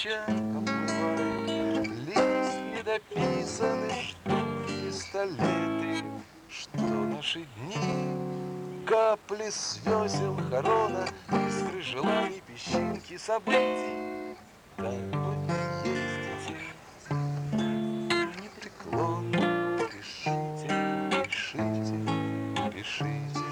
ночами оплывают, лист недописанный, ждут пистолеты, что наши дни капли с весел хорона, искры желаний, песчинки событий. Как вы ездите непреклонно, пишите, пишите, пишите.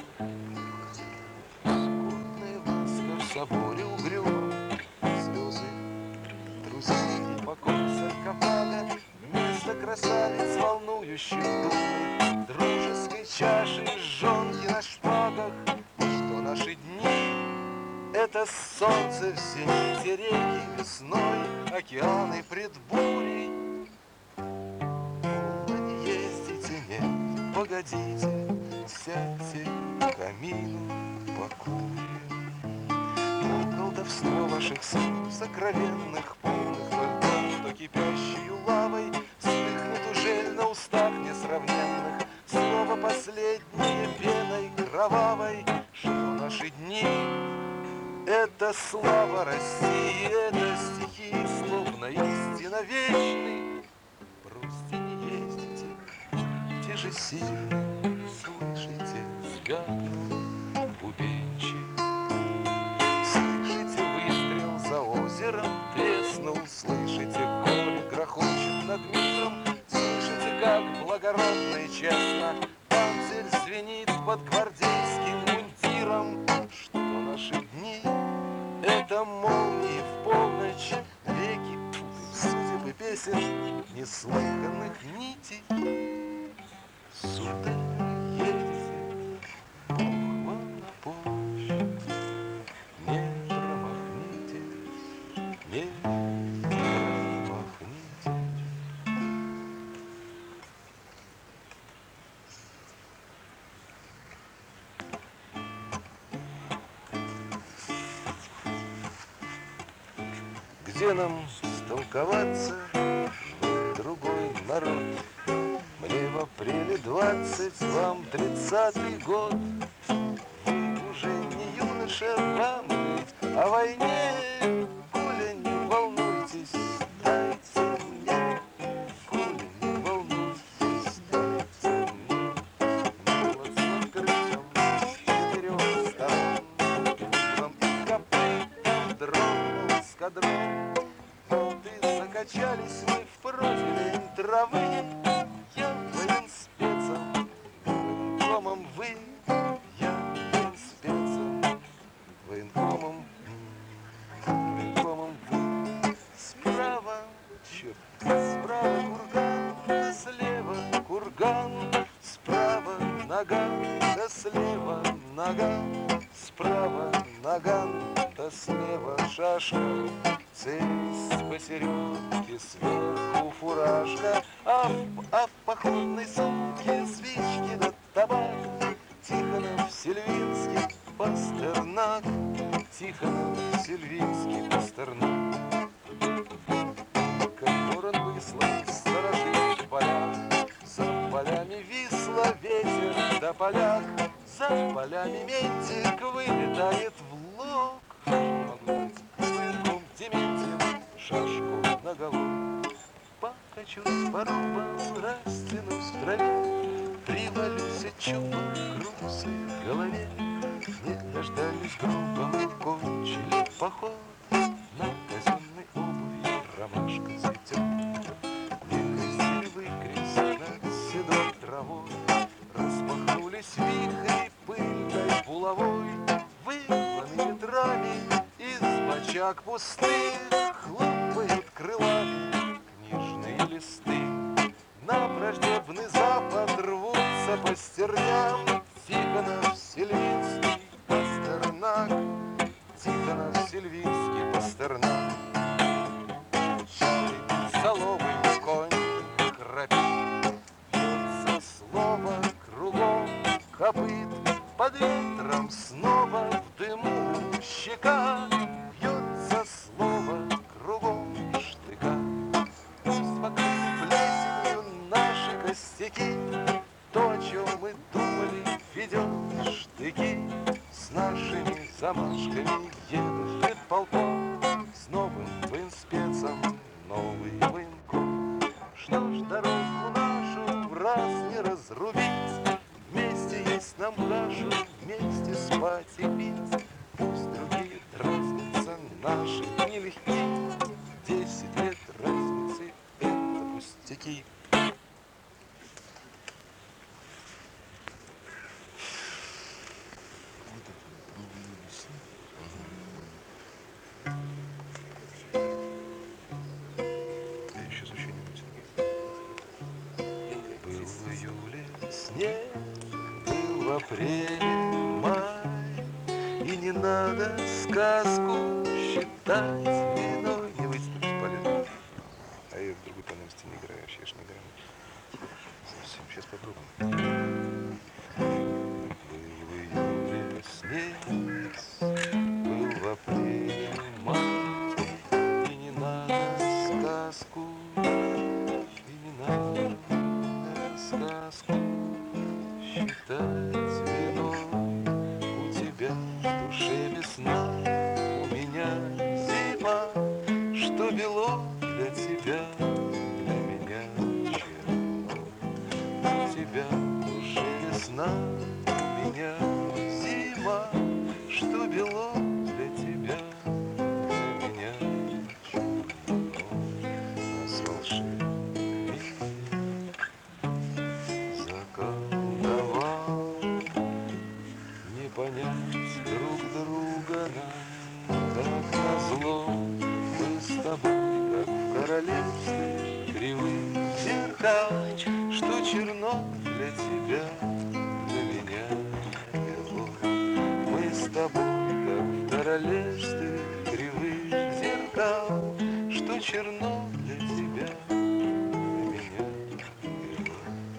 Скорбная маска в соборе угрюм, слезы друзей, покой саркофага, вместо красавиц, волнующих думы, дружеской чаши, жжёнки на шпагах. Что наши дни — это солнце в зените, реки весной, океаны пред бурей. Вы не ездите, нет, погодите, сядьте к камину, покурим. Колдовство ваших слов, сокровенных, полных льдов, что кипящую лавой вспыхнет ужель на устах несравненных. Слово последнее пеной кровавой, что наши дни — это слава России, это стихи, словно истина вечный. Бросьте, не ездите, те же сильные, слышите, звякнул бубенчик. Слышите, выстрел за озером треснул, слышите, горе грохочет над миром, слышите, как благородно и честно панцирь звенит под гвардейским мундиром. Что наши дни — это молнии в полночь, реки судеб и песен, неслыханных нитей. Сударь, едете, Бог вам на помощь, не промахнитесь, не промахнитесь. Где нам столковаться, другой народ? Мне в апреле 20, вам 30-й год. Вы уже не юноша, вам быть о войне более не волнуйтесь, дайте мне, более не волнуйтесь, дайте мне. Молот с открытым с 4 сторон, углом и копытом дрогнул эскадрон. Вот и закачались мы в профилень травы. Я военспецом, военкомом вы, я военспецом, военкомом вы. Справа, черт, справа курган, да слева курган, справа наган, да слева наган, справа наган, да слева шашка. Целись посередке, сверху фуражка, а в походной сумке спички да табак. Тихонов, Сильвинский, Пастернак, Тихонов, Сильвинский, Пастернак. Как ворон выслан сторожит в полях, за полями Висла, ветер да поляк, за полями ментик вылетает в лог. Дементьев шашку наголо, покачусь по рубам, растянусь в траве, привалюсь чубом к русой голове. Не дождались грубо, мы кончили поход, на казенной обуви ромашка цветет. Не крестили вы крест над седой травой, распахнулись вихри пыльной булавой, вызваны ветрами из бочак пустых, хлопают крылами книжные листы. На враждебный запад рвутся по стерням Тихонов, Сильвинский, Пастернак, Тихонов, Сильвинский, Пастернак. Чей соломый конь храпит, бьется слово кругом копыт, под ветром снова в дыму щека, бьется слово кругом штыка. Пусть вокруг плесенью наши костяки, то, о чем мы думали, ведет штыки. С нашими замашками едут предполком, с новым в инспекции Горький. Еще что-нибудь. Был в июле снег, был в апреле май, и не надо сказку считать виной. Не выйдет бесполезно. А я в другой тональности не играю, вообще я ж не играю. Совсем, сейчас попробуем. Был в июле снег, был в апреле май, и не надо сказку, и не надо сказку считать виной. У тебя в душе весна, у меня зима, что бело для тебя, для меня черно. У тебя в душе весна, у меня зима, что бело для тебя, для меня черно. Нас волшебный заколдовал, не понять друг друга нам так назло. Мы с тобой, как в королевстве кривых зеркал, что черно для тебя, для меня бело. Мы с тобой, как в королевстве кривых зеркал, что черно для тебя, для меня бело.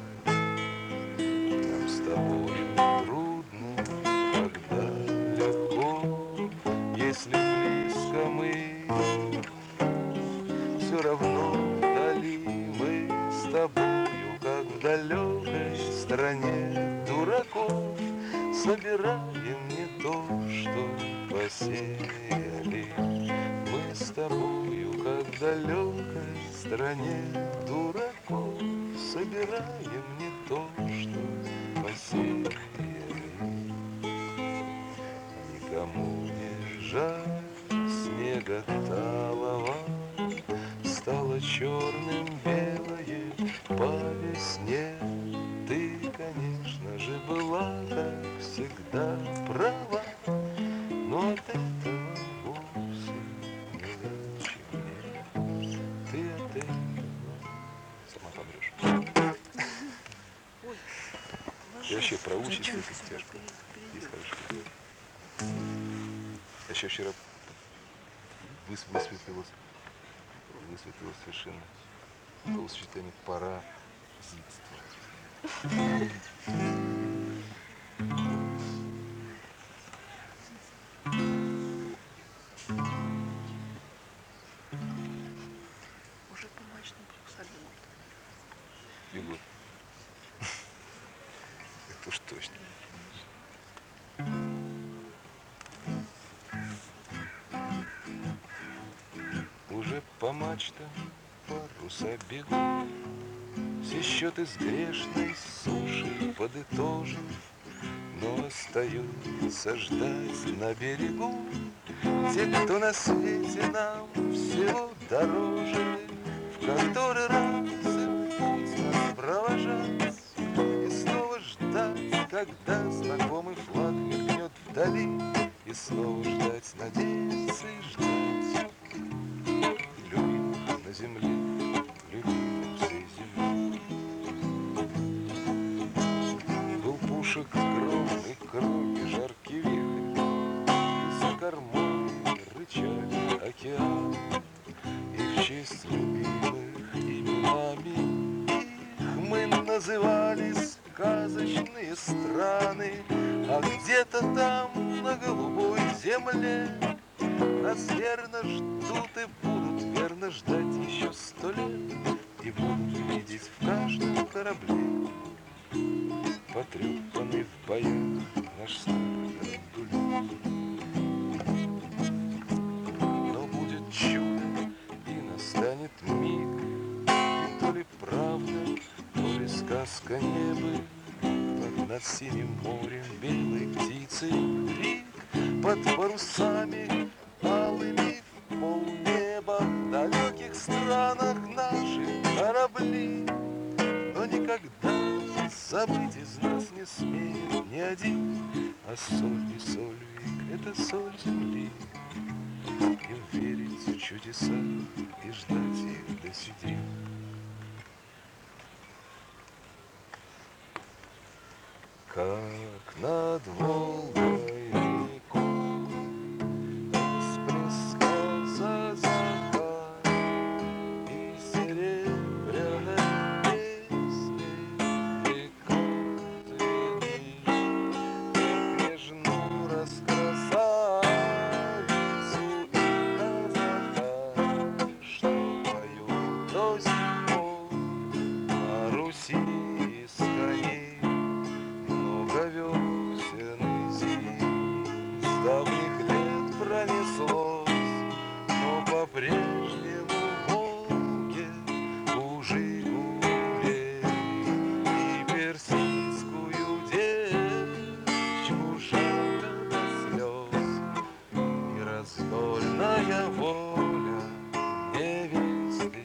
Нам с тобой трудно, когда легко, если близко мы, все равно вдали. Мы с тобою, как в далекой стране дураков, собираем не то, что посеяли. Мы с тобою, как в далекой стране дураков, собираем не то, что посеяли. Никому не жаль снега талого, стало черным белое по весне. Ты, конечно же, была, как всегда, права, но от этого вовсе не легче мне. Ты от этого сама помрешь. Ты вообще проучишься эту стяжку. Есть хорошо. Я еще вчера высветлилось совершенно словосочетание паразитство. Уже по мачтам посадил. Бегут. Это уж точно. Уже по мачтам паруса бегут, все счеты с грешной суши подытожив, но остаются ждать на берегу те, кто на свете нам всего дороже, в который раз им путь нас провожать и снова ждать, когда знакомый флаг мелькнет вдали, и снова ждать, надеяться и ждать любимых на земле, любимых всей земли. Был пушек гром и крови жаркий вихрь, и за кормой рычали океан, и в честь любимых именами их мы называли сказочные страны. А где-то там на голубой земле нас верно ждут и будут верно ждать еще 100 лет, и будут видеть в каждом корабле потрепанный в боях наш старый Гандуль. Но будет чудо, и настанет миг, и то ли правда, то ли сказка небы. Над синим морем белой птицы крик, под парусами алыми в полнеба, в далеких странах наших корабли. корабли, но никогда забыть из нас не смеет ни один. А соль и сольвик — это соль земли, им верить в чудеса и ждать их до седин. Как над Волгой рекой расплескался закат, и серебряной песней река звенит, как нежну раскрасавицу и казака, что поют до сих пор на Руси из коней. Много весен и зим с давних лет пронеслось, но по-прежнему в Волге у Жигулей и персидскую девочку жалко до слез. И раздольная воля невесты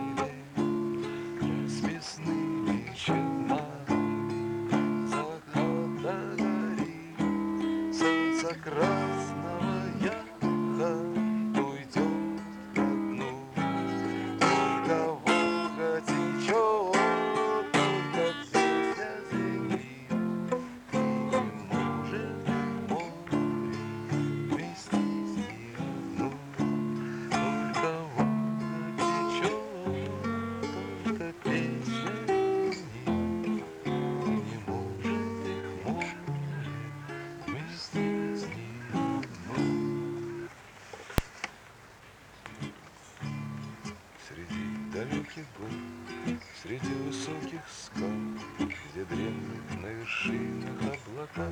милей расписными челнами заката горит. Солнце красного яха уйдет ко дну. Только Волга течет, только песня звенит, и не может море вместе с ней одну. Только Волга течет, только песня звенит, и не может их море вместе с ней одну. Среди далеких гор, среди высоких скал, где дремлют на вершинах облака,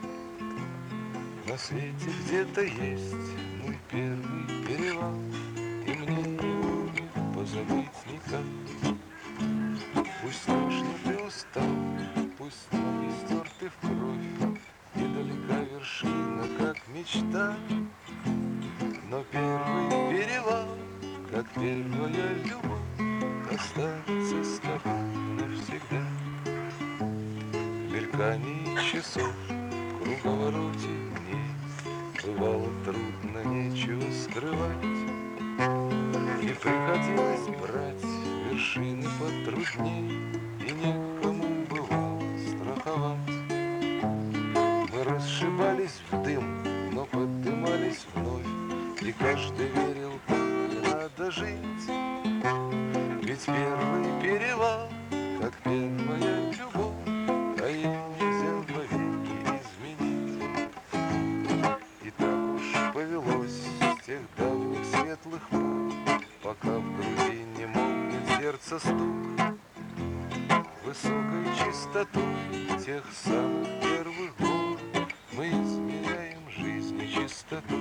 на свете где-то есть мой первый перевал, и мне его не позабыть никак. Пусть страшно ты устал, пусть ноги стерты в кровь, недалека вершина, как мечта, но первый перевал, как первая любовь, останется с тобой навсегда. В мелькании часов, в круговороте дней бывало трудно, нечего скрывать, и приходилось брать вершины потрудней, и некому бывало страховать. Мы расшибались в дым, но поднимались вновь, и каждый верил, как надо жить. Ведь первый перевал, как первая любовь, а ее нельзя вовеки изменить. И так уж повелось с тех давних светлых пор, пока в груди не молнит сердце стук, высокой чистотой тех самых первых гор мы измеряем жизнь и чистоту.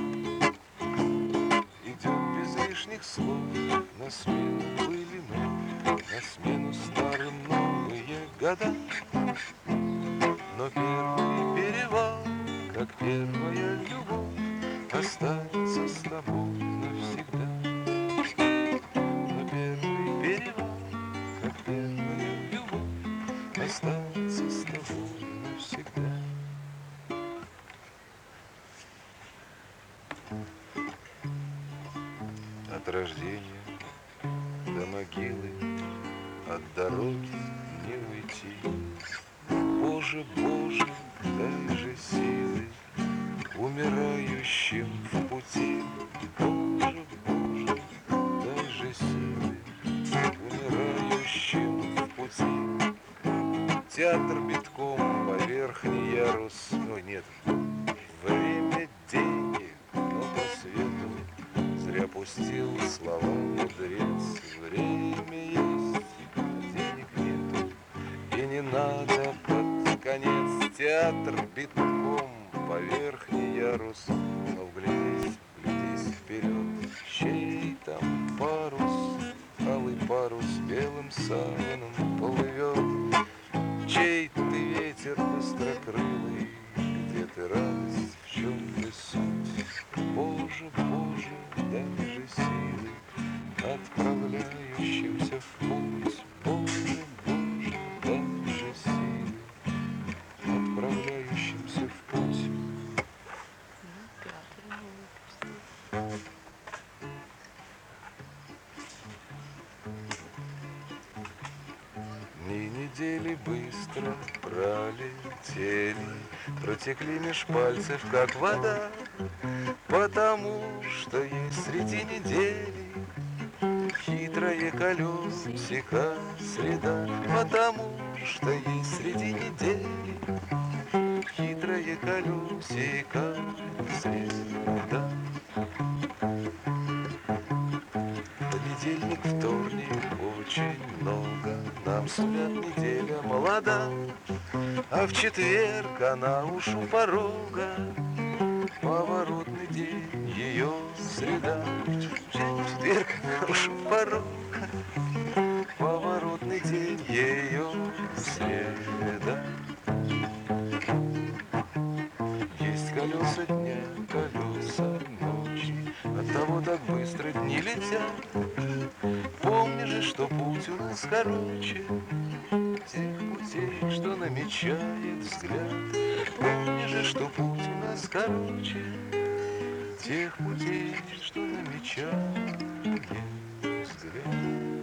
Идет без лишних слов на смену былину, на смену старым новые года. Но первый перевал, как первая любовь, останется с тобой навсегда. Но первый перевал, как первая любовь, останется с тобой навсегда. От рождения до могилы, от дороги не уйти. Боже, Боже, дай же силы умирающим в пути. Боже, Боже, дай же силы умирающим в пути. Театр битком по верхний ярус. Ой, нет, время денег, но по свету зря пустил слова мудрец. Время есть, а денег нету, и не надо под конец. Театр битком по верхний ярус, но вглядись, вглядись вперед, чей там парус, алый парус белым саваном плывет. Чей ты ветер быстрокрылый, где ты радость, в чем ты суть? Боже, Боже, дай же силы отправляющимся в путь. недели быстро пролетели, протекли меж пальцев, как вода, потому что есть среди недели хитрое колесико среда, потому что есть среди недели хитрое колесико среда. Понедельник, вторник, очень много нам сулят, неделя молода, а в четверг она уж у порога, поворотный день ее среда. В четверг она уж у порога, поворотный день ее среда. Есть колеса дня, колеса ночи, оттого так быстро дни летят. Помни же, что путь у нас короче тех путей, что намечает взгляд. Помни же, что путь у нас короче тех путей, что намечает взгляд.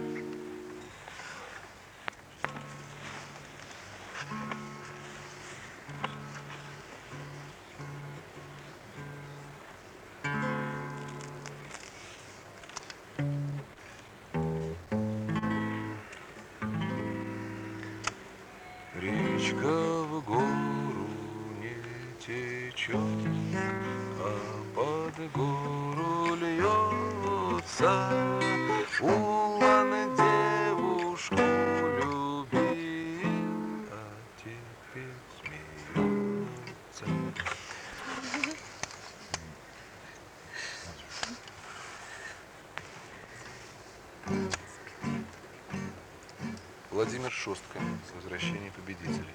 Речка в гору не течет, а под гору льется. Улан девушку любил, а теперь смеется. Владимир Шостка. Возвращение победителей.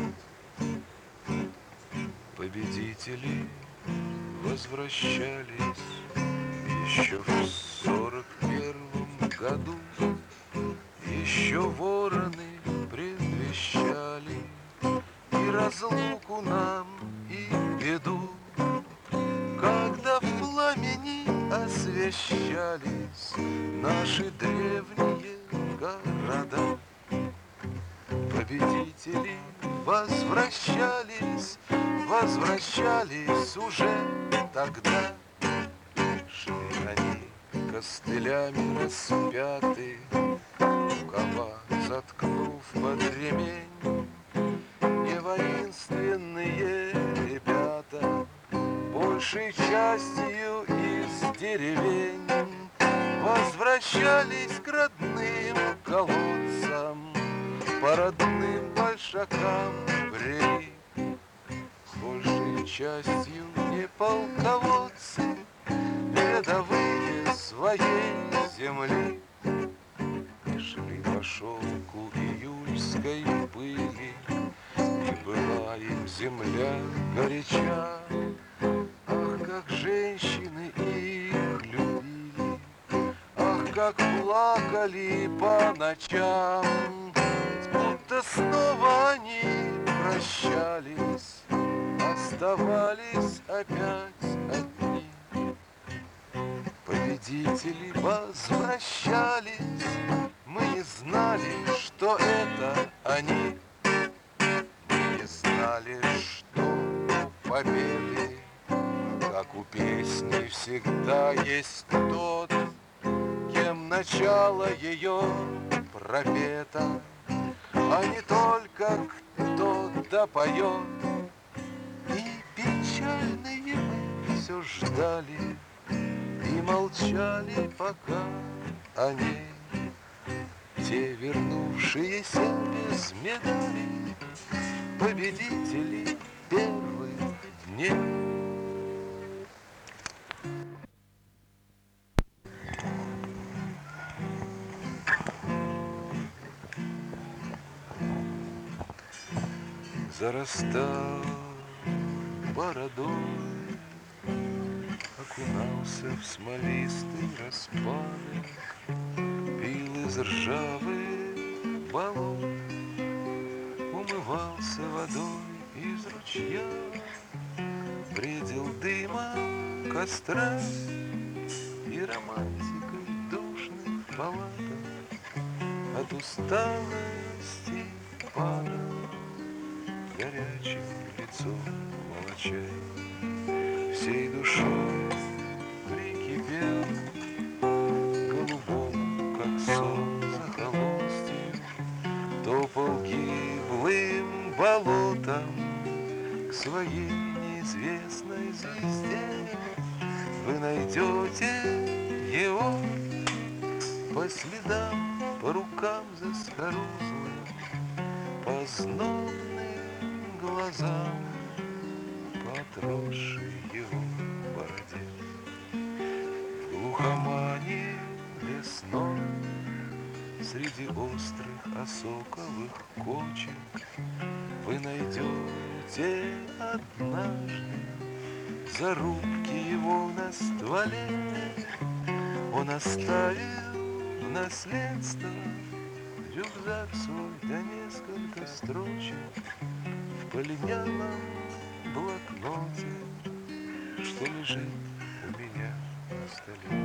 Победители возвращались еще в 41 году. Еще вороны предвещали и разлуку нам, и беду. Когда в пламени освещались наши древние города, победители возвращались, возвращались уже тогда. Шли они костылями распяты, рукава заткнув под ремень. Не воинственные ребята, большей частью из деревень, возвращались к родным колодцам, по родным большакам брели. Большей частью не полководцы, рядовые своей земли. И шли по шелку июльской пыли, и была им земля горяча. Ах, как женщины их любили, ах, как плакали по ночам, будто снова они прощались, оставались опять одни. Победители возвращались, мы не знали, что это они. Мы не знали, что у победы, как у песни, всегда есть тот, кем начало ее пропета, а не только кто допоет. И печальные мы все ждали и молчали, пока они, те вернувшиеся без медалей, победители первых дней. Зарастал бородой, окунался в смолистый распадок, пил из ржавых баллон, умывался водой из ручья, бредил дымом костра и романтикой душных палаток. От усталости лампада горячим лицом молочай всей душой прикипел к голубому, как сон захолустье, топал гиблым болотом к своей неизвестной звезде. Вы найдете его по следам, по рукам заскорузлым, по знобным глазам, по отросшей его бороде. В глухомане лесной среди острых осоковых кочек вы найдете однажды зарубки его на стволе. Он оставил в наследство рюкзак свой да несколько строчек в полинялом блокноте, что лежит у меня на столе.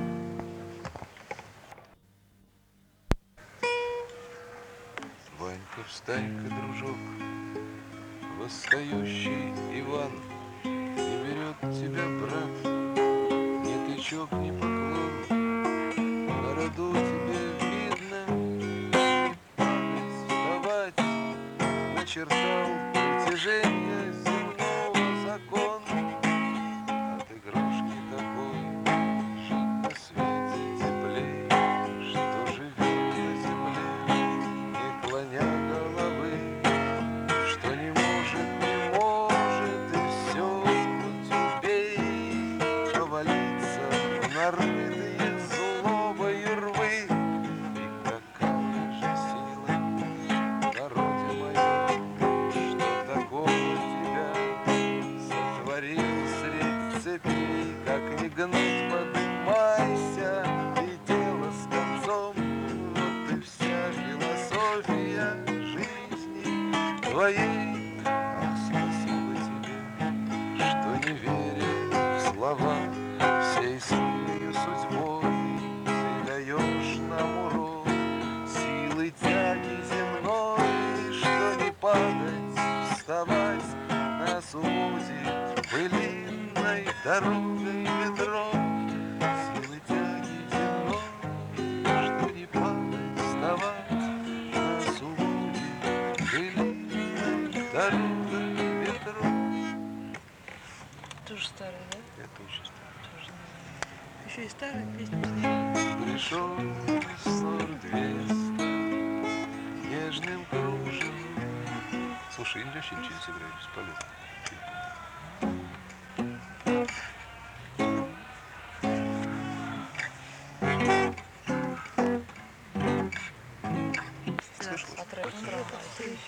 Ванька, встань-ка, дружок, восстающий Иван, не берет тебя, брат, ни тычок, ни поклон, на роду тебе видно, вставать начертал притяжение земного закон. От игрушки такой жить на свете теплей, что живет на земле, не клоня головы, что не может, и все хоть убей, повалиться в нарытые злобой рвы. И какая же сила в народе моем, что такого тебя сотворил средь цепей, как не гнуть, поднимайся, и дело с концом. Вот и вся философия жизни твоей. Ах, спасибо тебе, что, не веря в слова, всей своей судьбой ты даешь нам урок силы тяги земной, что не падать, вставать нас уводит пылинной дорогой ветром. Силы тяги земной, что не падать, вставать нас уводит пылинной дорогой ветром. Тоже старая, да? Это очень старый. Тоже. Еще и старая песня с ней. Пришел весной 200 нежным кружевом. Слушай, или очень через играю, бесполезно. Слышала? От рэпа.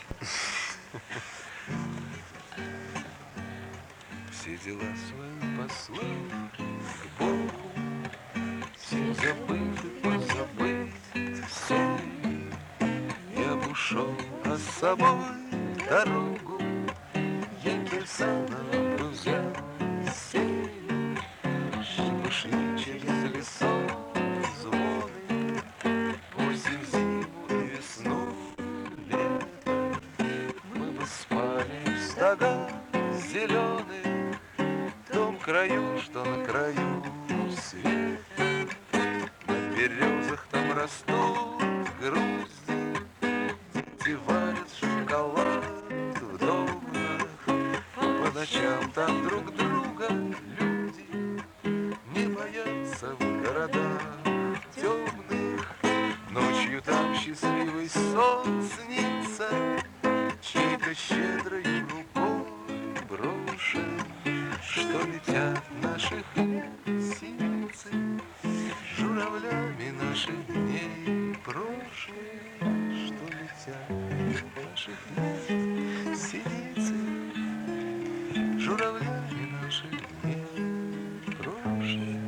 Все дела свои послал к Богу, все забыты, позабыть все. Я б ушел, а с собой дорогу я Кирсанова бы взял сень, чтобы шли через лесок звоны, осень, зиму и весну, лето. Мы бы спали в стогах зеленых, в том краю, что на краю света. На березах там растут грузди, дети варят шоколад в домах. По ночам там друг друга люди не боятся в городах темных. Ночью там счастливый сон снится, чьей-то щедрой рукой брошен, что летят наших синицы журавлями наших дней прошлых, что летят наших дней синицы журавлями наших дней прошлых.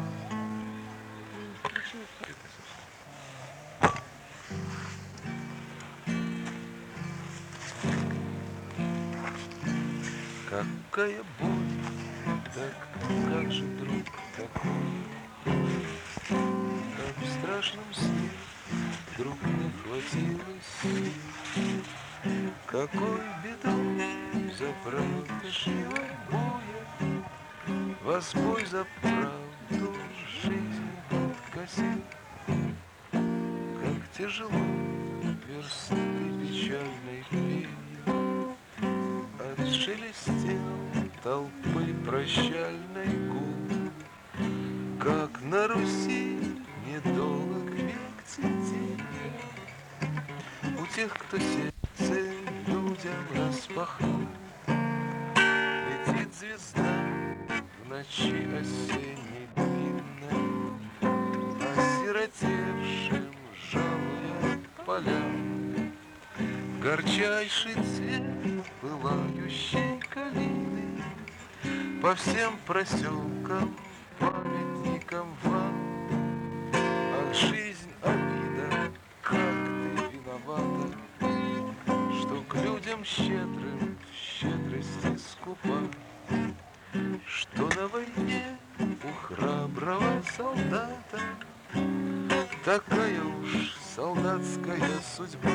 Какая боль, так как же друг такой, как в страшном сне вдруг не хватило сил Какой беду забрал кошевой боя, вас бой за правду жизнь подкосил. Как тяжело версты печальной пенья, отшелестел толпы прощальный гул. Как на Руси недолг век цветения, у тех, кто сердце людям распахнул. Летит звезда в ночи осенней длинной, осиротевшим жалуя полям. Горчайший цвет пылающей калины по всем проселкам, памятникам вам. Ах, жизнь, обида, как ты виновата, что к людям щедрым в щедрости скупа, что на войне у храброго солдата такая уж солдатская судьба.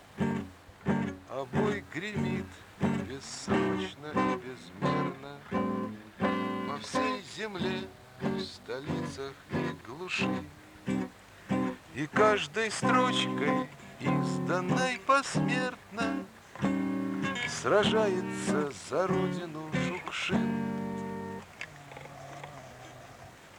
А бой гремит бессрочно и безмерно по всей земле, в столицах и глуши. И каждой строчкой, изданной посмертно, сражается за родину Шукшин.